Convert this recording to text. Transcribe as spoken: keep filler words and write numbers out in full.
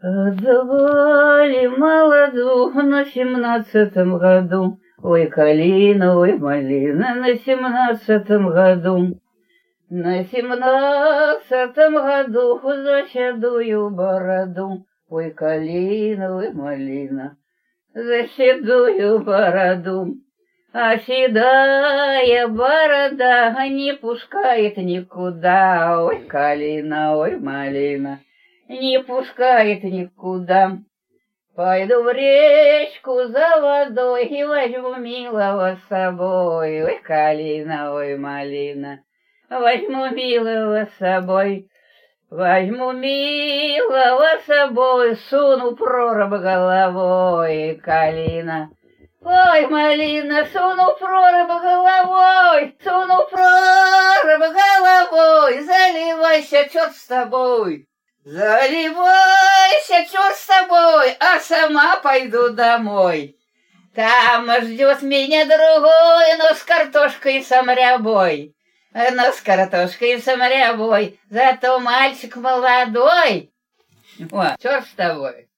Отдавали молоду на семнадцатом году. Ой, калина, ой, малина, на семнадцатом году. На семнадцатом году за седую бороду. Ой, калина, ой, малина, за седую бороду. А седая борода не пускает никуда. Ой, калина, ой, малина, не пускает никуда. Пойду в речку за водой и возьму милого с собой. Ой, калина, ой, малина, возьму милого с собой. Возьму милого с собой, суну прорубь головой. Калина, ой, малина, суну прорубь головой, суну прорубь головой, заливайся, черт с тобой. Заливайся, черт с тобой, а сама пойду домой. Там ждет меня другой, но с картошкой и самрябой. Но с картошкой и самрябой, зато мальчик молодой. О, черт с тобой.